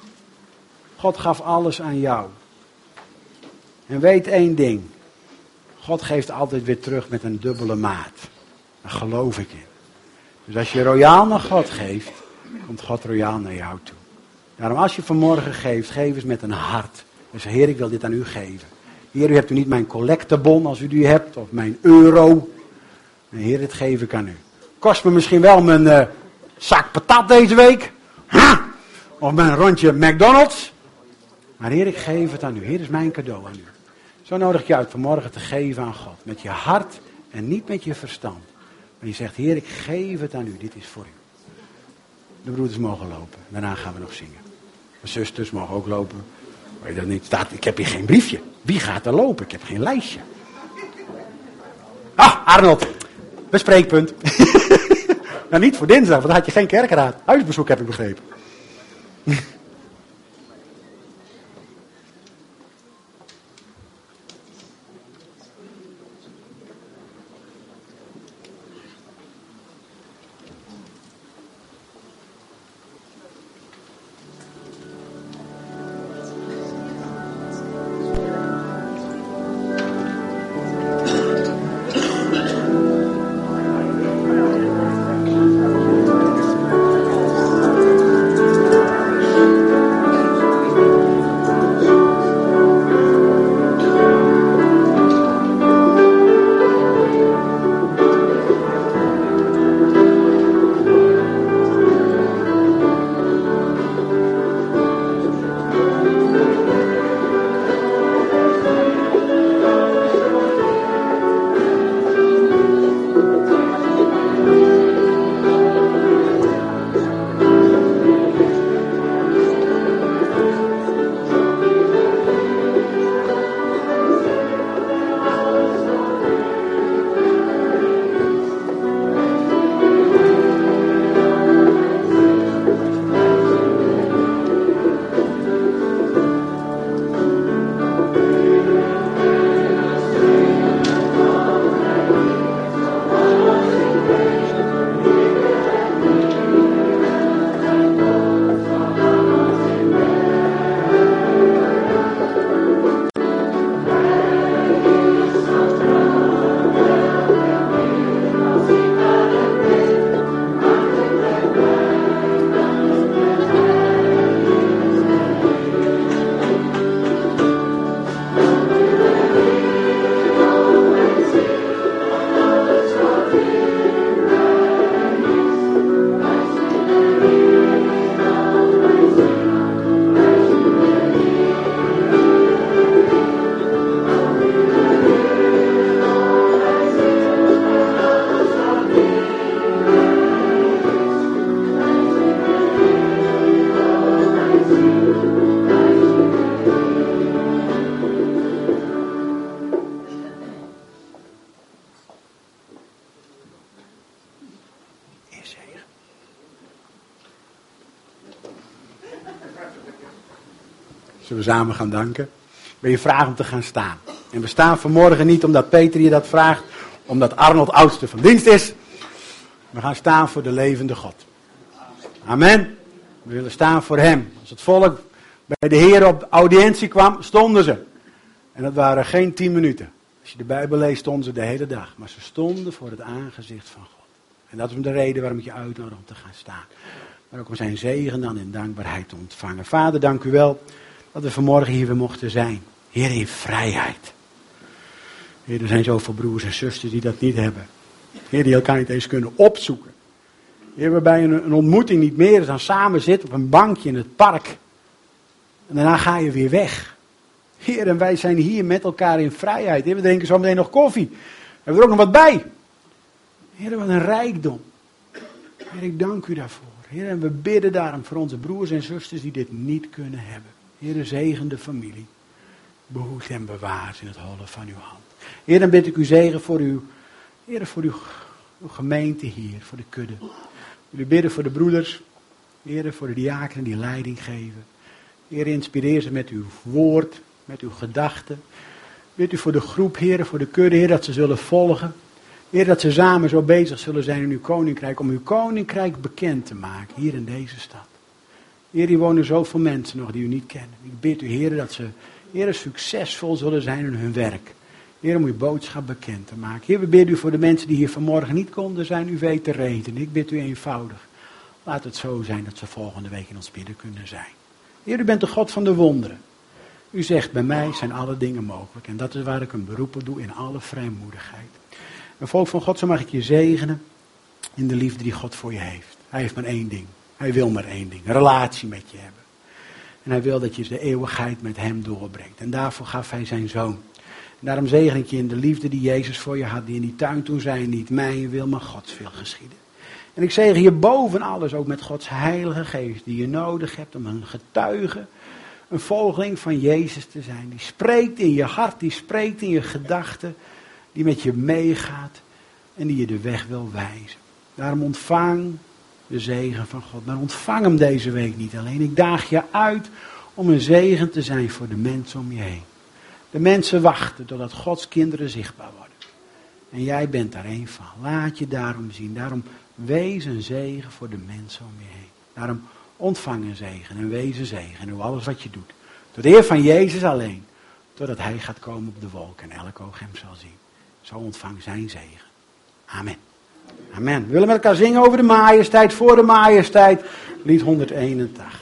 God gaf alles aan jou. En weet één ding. God geeft altijd weer terug met een dubbele maat. Daar geloof ik in. Dus als je royaal naar God geeft, komt God royaal naar jou toe. Daarom als je vanmorgen geeft, geef eens met een hart. Dus Heer, ik wil dit aan u geven. Heer, u hebt u niet mijn collectebon als u die hebt, of mijn euro. Nee, Heer, dit geef ik aan u. Kost me misschien wel mijn uh, zak patat deze week. Ha! Of mijn rondje McDonald's. Maar Heer, ik geef het aan u. Heer, is mijn cadeau aan u. Zo nodig ik je uit vanmorgen te geven aan God. Met je hart en niet met je verstand. Maar je zegt, Heer, ik geef het aan u. Dit is voor u. De broeders mogen lopen. Daarna gaan we nog zingen. De zusters mogen ook lopen. Weet dat niet? Staat, ik heb hier geen briefje. Wie gaat er lopen? Ik heb geen lijstje. Ah, Arnold. Bespreekpunt. Nou, niet voor dinsdag, want dan had je geen kerkraad. Huisbezoek heb ik begrepen. Zullen we samen gaan danken? Ik wil je vragen om te gaan staan. En we staan vanmorgen niet omdat Peter je dat vraagt, omdat Arnold oudste van dienst is. We gaan staan voor de levende God. Amen. We willen staan voor hem. Als het volk bij de Heer op audiëntie kwam, stonden ze. En dat waren geen tien minuten. Als je de Bijbel leest, stonden ze de hele dag. Maar ze stonden voor het aangezicht van God. En dat is de reden waarom ik je uitnodig om te gaan staan. Maar ook om zijn zegen dan in dankbaarheid te ontvangen. Vader, dank u wel dat we vanmorgen hier weer mochten zijn. Heer, in vrijheid. Heer, er zijn zoveel broers en zusters die dat niet hebben. Heer, die elkaar niet eens kunnen opzoeken. Heer, waarbij een, een ontmoeting niet meer is dan samen zitten op een bankje in het park. En daarna ga je weer weg. Heer, en wij zijn hier met elkaar in vrijheid. Heer, we drinken zo meteen nog koffie. We hebben er ook nog wat bij. Heer, wat een rijkdom. Heer, ik dank u daarvoor. Heer, en we bidden daarom voor onze broers en zusters die dit niet kunnen hebben. Heer, zegen de familie. Behoed en bewaar in het hollen van uw hand. Heer, dan bid ik u zegen voor uw, Heer, voor uw, uw gemeente hier, voor de kudde. We bidden voor de broeders. Heer, voor de diakenen die leiding geven. Heer, inspireer ze met uw woord, met uw gedachten. Bid u voor de groep, Heer, voor de kudde, Heer, dat ze zullen volgen. Heer, dat ze samen zo bezig zullen zijn in uw koninkrijk, om uw koninkrijk bekend te maken, hier in deze stad. Heer, hier wonen zoveel mensen nog die u niet kennen. Ik bid u, Heer, dat ze, Heer, succesvol zullen zijn in hun werk. Heer, om uw boodschap bekend te maken. Heer, we bidden u voor de mensen die hier vanmorgen niet konden zijn, u weet de reden. Ik bid u eenvoudig. Laat het zo zijn dat ze volgende week in ons midden kunnen zijn. Heer, u bent de God van de wonderen. U zegt, bij mij zijn alle dingen mogelijk. En dat is waar ik een beroep op doe in alle vrijmoedigheid. En volk van God, zo mag ik je zegenen in de liefde die God voor je heeft. Hij heeft maar één ding. Hij wil maar één ding. Een relatie met je hebben. En hij wil dat je de eeuwigheid met hem doorbrengt. En daarvoor gaf hij zijn zoon. En daarom zegen ik je in de liefde die Jezus voor je had. Die in die tuin toen zei, niet mijn wil, maar Gods wil geschieden. En ik zegen je boven alles ook met Gods heilige geest. Die je nodig hebt om een getuige, een volgeling van Jezus te zijn. Die spreekt in je hart, die spreekt in je gedachten. Die met je meegaat en die je de weg wil wijzen. Daarom ontvang de zegen van God. Maar ontvang hem deze week niet alleen. Ik daag je uit om een zegen te zijn voor de mensen om je heen. De mensen wachten totdat Gods kinderen zichtbaar worden. En jij bent daar één van. Laat je daarom zien. Daarom wees een zegen voor de mensen om je heen. Daarom ontvang een zegen en wees een zegen. En doe alles wat je doet. Tot eer van Jezus alleen. Totdat hij gaat komen op de wolk en elk oog hem zal zien. Zo ontvang zijn zegen. Amen. Amen. We willen met elkaar zingen over de majesteit, voor de majesteit. Lied honderdeenentachtig.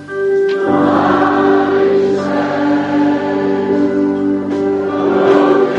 Oh,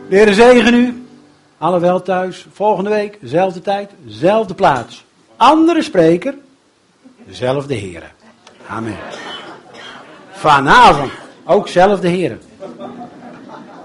De Heer zegen u. Alle wel thuis. Volgende week, dezelfde tijd, dezelfde plaats. Andere spreker, dezelfde Heer. Amen. Vanavond, ook zelfde Heer.